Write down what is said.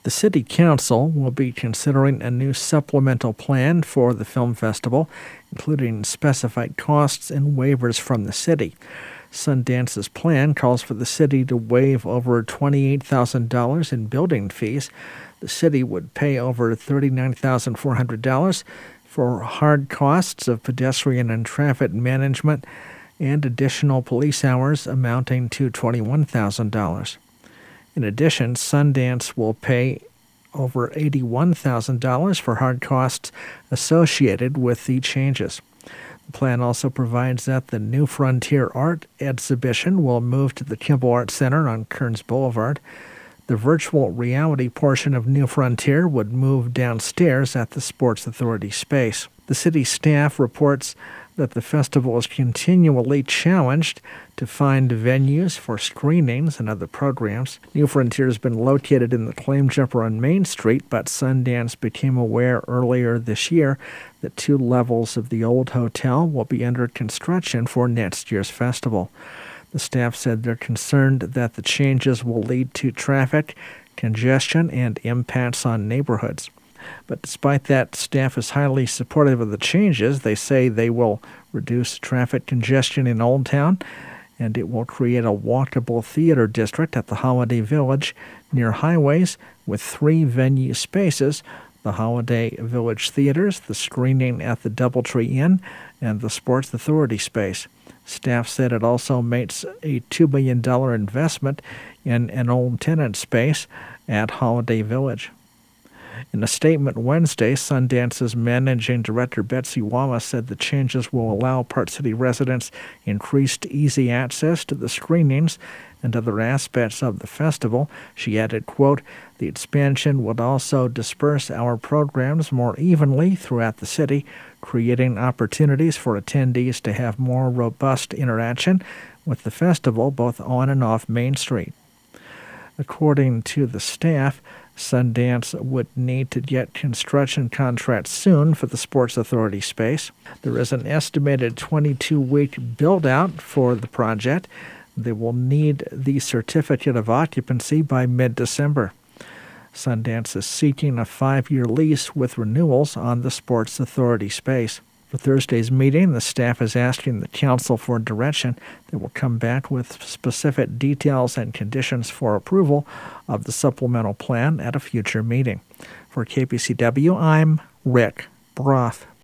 The City Council will be considering a new supplemental plan for the film festival, including specified costs and waivers from the city. Sundance's plan calls for the city to waive over $28,000 in building fees. The city would pay over $39,400 for hard costs of pedestrian and traffic management and additional police hours amounting to $21,000. In addition, Sundance will pay over $81,000 for hard costs associated with the changes. The plan also provides that the New Frontier Art exhibition will move to the Kimball Art Center on Kearns Boulevard. The virtual reality portion of New Frontier would move downstairs at the Sports Authority space. The city staff reports that the festival is continually challenged to find venues for screenings and other programs. New Frontier has been located in the Claim Jumper on Main Street, but Sundance became aware earlier this year that 2 levels of the old hotel will be under construction for next year's festival. The staff said they're concerned that the changes will lead to traffic, congestion, and impacts on neighborhoods. But despite that, staff is highly supportive of the changes. They say they will reduce traffic congestion in Old Town, and it will create a walkable theater district at the Holiday Village near highways with 3 venue spaces: the Holiday Village Theaters, the screening at the Doubletree Inn, and the Sports Authority space. Staff said it also makes a $2 million investment in an old tenant space at Holiday Village. In a statement Wednesday, Sundance's managing director Betsy Wallace said the changes will allow Park City residents increased easy access to the screenings and other aspects of the festival. She added, quote, "The expansion would also disperse our programs more evenly throughout the city, creating opportunities for attendees to have more robust interaction with the festival both on and off Main Street." According to the staff, Sundance would need to get construction contracts soon for the Sports Authority space. There is an estimated 22-week build-out for the project. They will need the certificate of occupancy by mid-December. Sundance is seeking a 5-year lease with renewals on the Sports Authority space. For Thursday's meeting, the staff is asking the council for direction. They will come back with specific details and conditions for approval of the supplemental plan at a future meeting. For KPCW, I'm Rick Broth.